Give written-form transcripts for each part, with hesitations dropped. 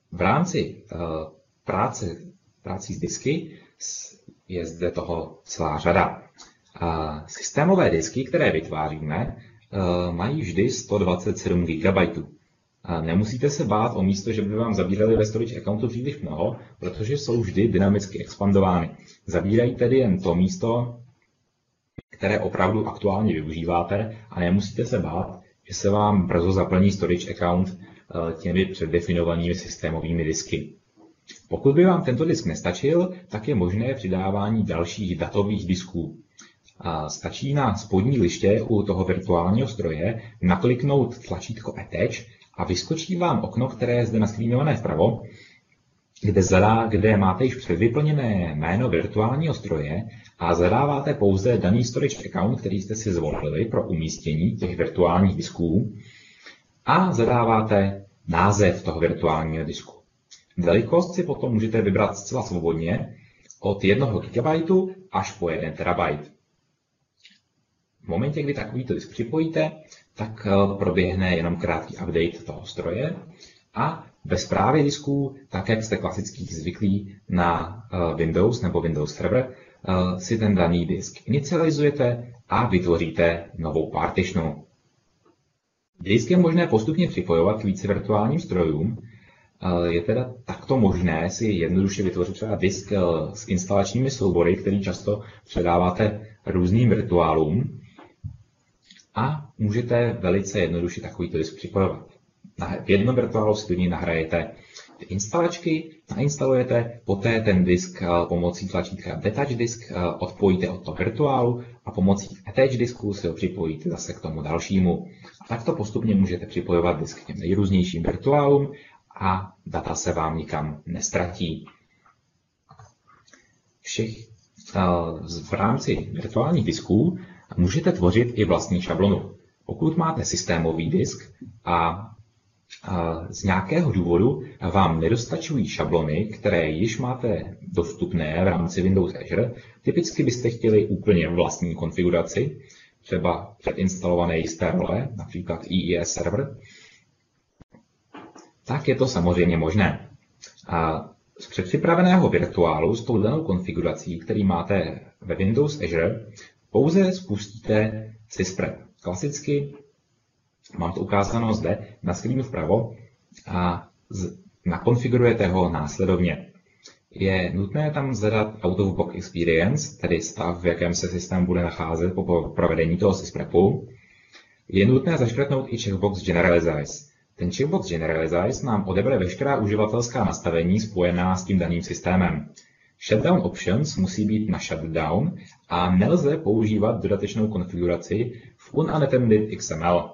V rámci práci s disky je zde toho celá řada. Systémové disky, které vytváříme, mají vždy 127 GB. Nemusíte se bát o místo, že by vám zabírali ve storage accountu příliš mnoho, protože jsou vždy dynamicky expandovány. Zabírají tedy jen to místo, které opravdu aktuálně využíváte, a nemusíte se bát, že se vám brzo zaplní storage account těmi předdefinovanými systémovými disky. Pokud by vám tento disk nestačil, tak je možné přidávání dalších datových disků. Stačí na spodní liště u toho virtuálního stroje nakliknout tlačítko Attach a vyskočí vám okno, které je zde naskrýnované vpravo, kde máte již předvyplněné jméno virtuálního stroje a zadáváte pouze daný storage account, který jste si zvolili pro umístění těch virtuálních disků, a zadáváte název toho virtuálního disku. Velikost si potom můžete vybrat zcela svobodně od 1 GB až po 1 TB. V momentě, kdy takovýto disk připojíte, tak proběhne jenom krátký update toho stroje a ve správě disků, tak jak jste klasicky zvyklí na Windows nebo Windows Server, si ten daný disk inicializujete a vytvoříte novou partitionu. Disk je možné postupně připojovat k více virtuálním strojům. Je teda takto možné si jednoduše vytvořit třeba disk s instalačními soubory, který často předáváte různým virtuálům, a můžete velice jednoduše takovýto disk připojovat. V jednom virtuálu si do něj nahrajete ty instalačky, nainstalujete, poté ten disk pomocí tlačítka Detach disk odpojíte od toho virtuálu a pomocí Attach disku si ho připojíte zase k tomu dalšímu. A takto postupně můžete připojovat disk k těm nejrůznějším virtuálům a data se vám nikam nestratí. V rámci virtuálních disků můžete tvořit i vlastní šablonu. Pokud máte systémový disk a z nějakého důvodu vám nedostačují šablony, které již máte dostupné v rámci Windows Azure, typicky byste chtěli úplně vlastní konfiguraci, třeba předinstalované jisté role, například IIS server, tak je to samozřejmě možné. Z předpřipraveného virtuálu s tou danou konfigurací, který máte ve Windows Azure, pouze spustíte sysprep. Klasicky mám to ukázáno zde na screenu vpravo a nakonfigurujete ho následovně. Je nutné tam zadat out of box experience, tedy stav, v jakém se systém bude nacházet po provedení toho sysprepu. Je nutné zaškrtnout i checkbox Generalize. Ten checkbox Generalize nám odebere veškerá uživatelská nastavení spojená s tím daným systémem. Shutdown options musí být na shutdown a nelze používat dodatečnou konfiguraci v unattended XML.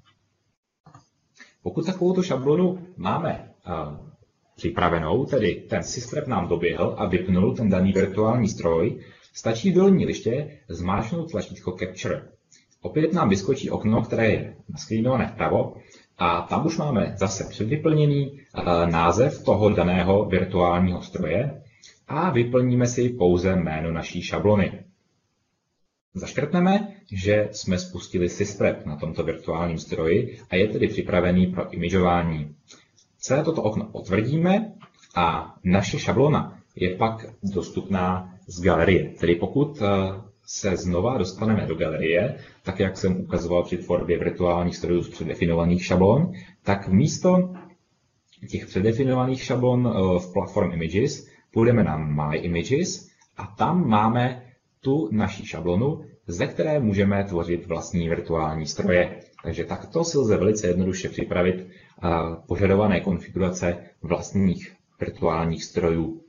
Pokud takovouto šablonu máme připravenou, tedy ten systém nám doběhl a vypnul ten daný virtuální stroj, stačí v dolní liště zmáčknout tlačítko Capture. Opět nám vyskočí okno, které je naskrýnované vpravo, a tam už máme zase předvyplněný název toho daného virtuálního stroje a vyplníme si pouze jméno naší šablony. Zaškrtneme, že jsme spustili sysprep na tomto virtuálním stroji a je tedy připravený pro imidžování. Celé toto okno potvrdíme a naše šablona je pak dostupná z galerie. Tedy pokud se znova dostaneme do galerie, tak jak jsem ukazoval při tvorbě virtuálních strojů z předdefinovaných šablon, tak místo těch předdefinovaných šablon v Platform Images půjdeme na My Images a tam máme tu naši šablonu, ze které můžeme tvořit vlastní virtuální stroje. Takže takto si lze velice jednoduše připravit požadované konfigurace vlastních virtuálních strojů.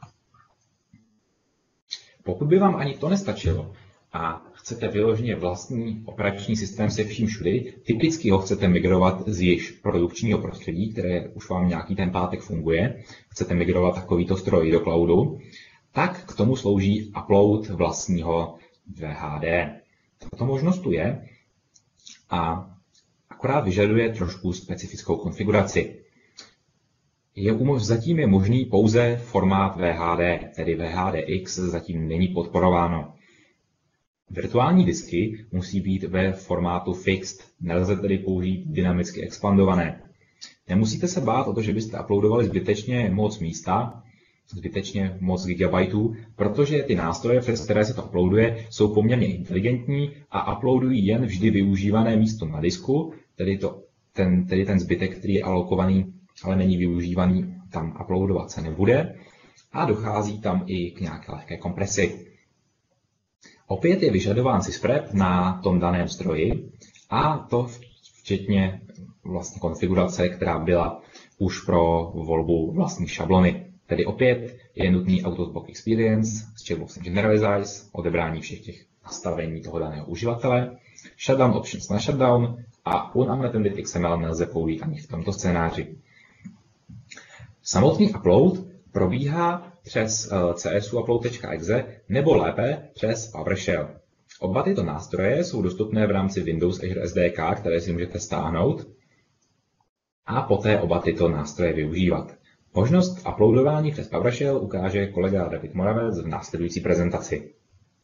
Pokud by vám ani to nestačilo a chcete vyloženě vlastní operační systém se vším všudy, typicky ho chcete migrovat z již produkčního prostředí, které už vám nějaký ten pátek funguje, chcete migrovat takovýto stroj do cloudu, tak k tomu slouží upload vlastního VHD. Tato možnost tu je a akorát vyžaduje trošku specifickou konfiguraci. Zatím je možný pouze formát VHD, tedy VHDX zatím není podporováno. Virtuální disky musí být ve formátu fixed, nelze tedy použít dynamicky expandované. Nemusíte se bát o to, že byste uploadovali zbytečně moc místa, zbytečně moc gigabajtů, protože ty nástroje, přes které se to uploaduje, jsou poměrně inteligentní a uploadují jen vždy využívané místo na disku, tedy ten zbytek, který je alokovaný, ale není využívaný, tam uploadovat se nebude a dochází tam i k nějaké lehké kompresi. Opět je vyžadován sysprep na tom daném stroji a to včetně vlastně konfigurace, která byla už pro volbu vlastní šablony. Tedy opět je nutný out-of-box experience s checkboxem generalize, odebrání všech těch nastavení toho daného uživatele, shutdown options na shutdown a unattended XML nelze použít ani v tomto scénáři. Samotný upload probíhá přes csuupload.exe nebo lépe přes PowerShell. Oba tyto nástroje jsou dostupné v rámci Windows Azure SDK, které si můžete stáhnout a poté oba tyto nástroje využívat. Možnost uploadování přes PowerShell ukáže kolega David Moravec v následující prezentaci.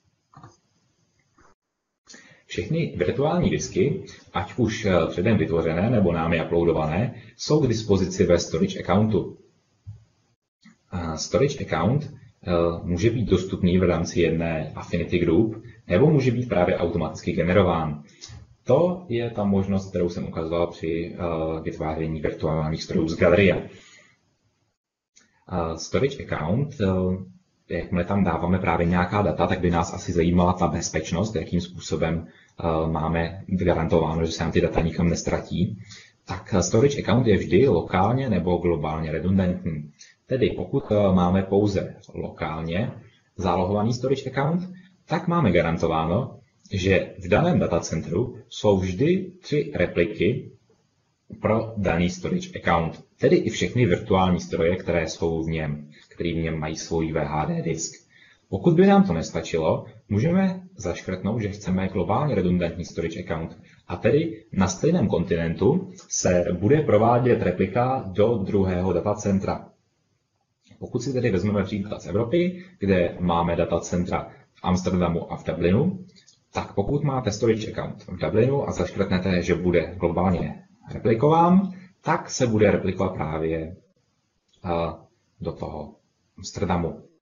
Všechny virtuální disky, ať už předem vytvořené nebo námi uploadované, jsou k dispozici ve storage accountu. Storage account může být dostupný v rámci jedné Affinity Group nebo může být právě automaticky generován. To je ta možnost, kterou jsem ukazoval při vytváření virtuálních strojů z galerie. Storage account, jakmile tam dáváme právě nějaká data, tak by nás asi zajímala ta bezpečnost, jakým způsobem máme garantováno, že se nám ty data nikam nestratí. Tak storage account je vždy lokálně nebo globálně redundantní. Tedy pokud máme pouze lokálně zálohovaný storage account, tak máme garantováno, že v daném datacentru jsou vždy 3 repliky pro daný storage account, tedy i všechny virtuální stroje, které jsou v něm, který v něm mají svůj VHD disk. Pokud by nám to nestačilo, můžeme zaškrtnout, že chceme globálně redundantní storage account a tedy na stejném kontinentu se bude provádět replika do druhého datacentra. Pokud si tedy vezmeme příklad z Evropy, kde máme datacentra v Amsterdamu a v Dublinu, tak pokud máte storage account v Dublinu a zaškrtnete, že bude globálně replikován, tak se bude replikovat právě do toho Amsterdamu.